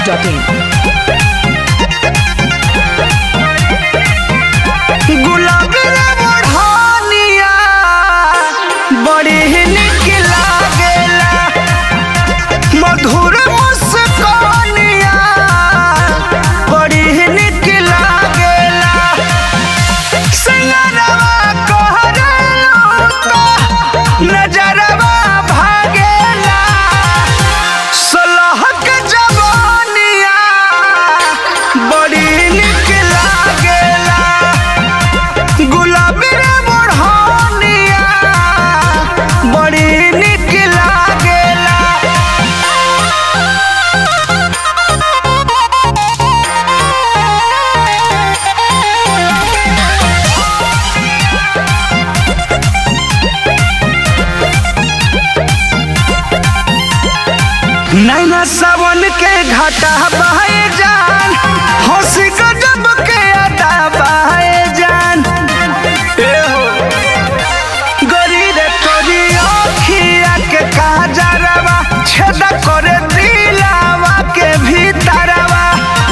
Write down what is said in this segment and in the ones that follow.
गुलाबी बढ़निया बड़ी निक लागेला, मधुर मुस्कानिया बड़ी निक लागेला, सिंगरवा कहरेला नजरवा भागेला, सलह के जवानिया बड़ी निक लागेला, गुलाबी बढ़निया बड़ी निक लागेला। नैना सावन के घाटा बहे जान, हंसी गजब के अदा बहे जान, ए हो गोरी रे तोरी अखिया के काजरवा छेदा करे दिलावा के भीतरवा,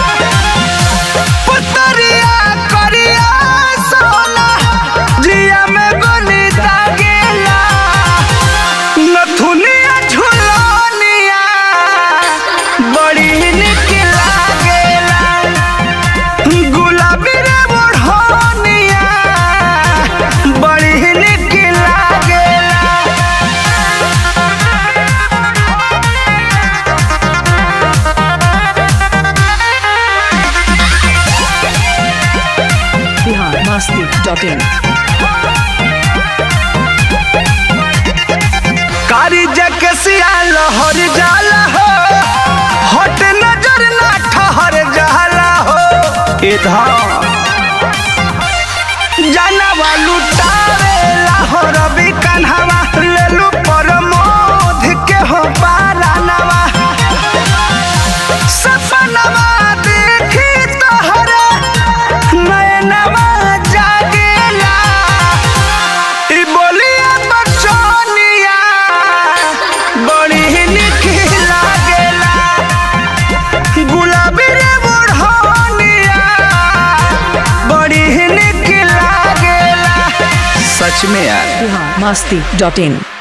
पुतरिया करिया सोना जिया में गोली दागेला, नथुनिया झुलनिया बड़ी निक लागेला, गुलाबी रे बढ़निया बड़ी निक लागेला। biharmasti.in कारी जके सिया लहर जाला हो, हट नजर ना ठहर जाला हो, इधर जानवा लुटावे लाहौर भी कन्हवा लेलू प्रमोद के हो पारानवा, सपनवा देखी तोहरे नैनवा जागेला, ई बोलिया बचनिया बड़ी निक लागेला, गुलाबी रे बढ़निया बड़ी निक लागेला, सच में यार। biharmasti.in